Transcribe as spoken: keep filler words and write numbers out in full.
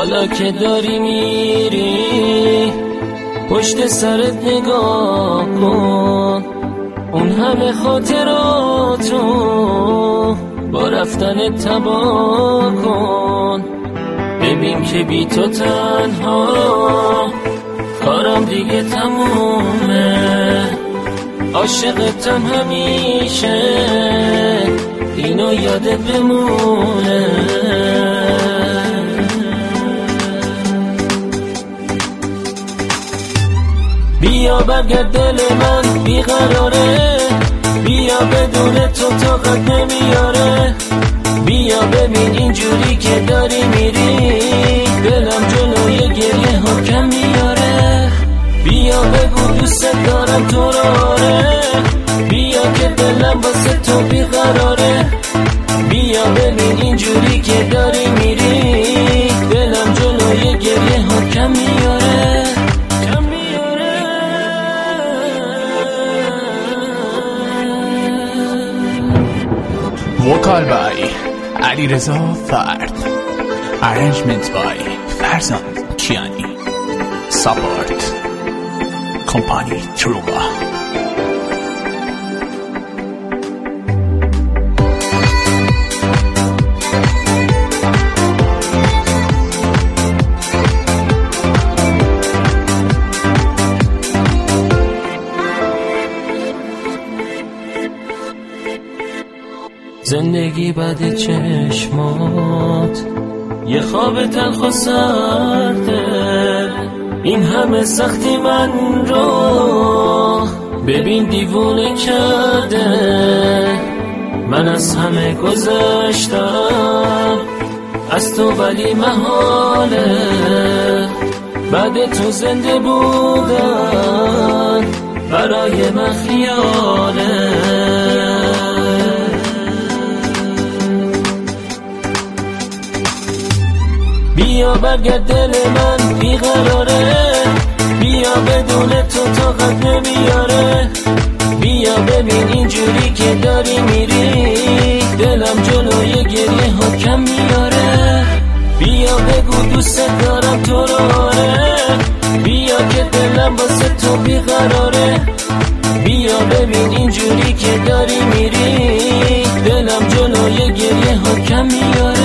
حالا که داری میری پشت سرت نگاه کن، اون همه خاطراتو با رفتن تباه کن. ببین که بی تو تنها کارم دیگه تمومه، عاشقتم همیشه اینو یادت بمونه. بیا برگرد دل من بیقراره، بیا بدون تو طاقت نمیاره. بیا ببین اینجوری که داری میری دلم جلوی گریه ها کم میاره. بیا بگو دوست دارم تو رو، آره بیا که دلم واسه تو بیقراره. بیا ببین اینجوری که داری میری دلم جلوی گریه ها کم میاره. وکال بای علیرضا فرد، ارنجمنت بای فرزان کیانی، ساپورت کمپانی تروبا. زندگی بعد چشمات یه خواب تلخ و سرده، این همه سختی من رو ببین دیوونه کرده. من از همه گذشتم از تو ولی محاله بعد تو زنده بودن برای من خیاله. بیا برگرد دل من بیقراره، بیا بدون تو طاقت نمیاره. بیا ببین اینجوری که داری میری دلم جلوی گریه ها کم میاره. بیا بگو دوست دارم تو رو، آره بیا که دلم واسه تو بیقراره. بیا ببین اینجوری که داری میری دلم جلوی گریه ها کم میاره.